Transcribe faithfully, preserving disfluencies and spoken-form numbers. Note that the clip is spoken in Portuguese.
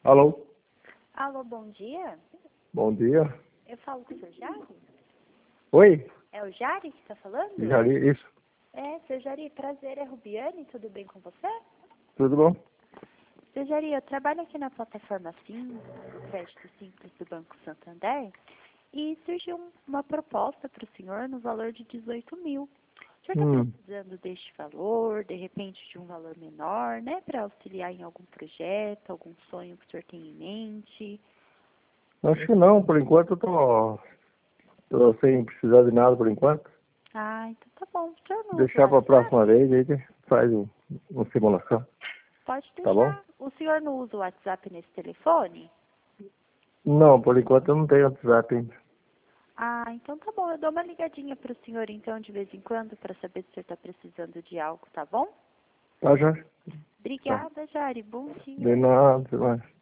Alô? Alô, bom dia. Bom dia. Eu falo com o seu Jari? Oi? É o Jari que está falando? Jari, isso. É, seu Jari, prazer, é Rubiane, tudo bem com você? Tudo bom? Seu Jari, eu trabalho aqui na plataforma Sim, do Crédito Simples do Banco Santander, e surgiu um- uma proposta para o senhor no valor de dezoito mil. O senhor está Hum, precisando deste valor, de repente de um valor menor, né, para auxiliar em algum projeto, algum sonho que o senhor tem em mente? acho que não. Por enquanto eu tô, tô sem precisar de nada por enquanto. Ah, então tá bom. O senhor não usa o Deixar para a WhatsApp? próxima vez, aí a gente faz um, uma simulação. Pode Tá bom? deixar. O senhor não usa o WhatsApp nesse telefone? Não, por enquanto eu não tenho WhatsApp ainda. Ah, então tá bom. Eu dou uma ligadinha para o senhor então de vez em quando para saber se o senhor está precisando de algo, tá bom? Tá, já? Tá. Obrigada, Jari. Bom De dia. nada, mas...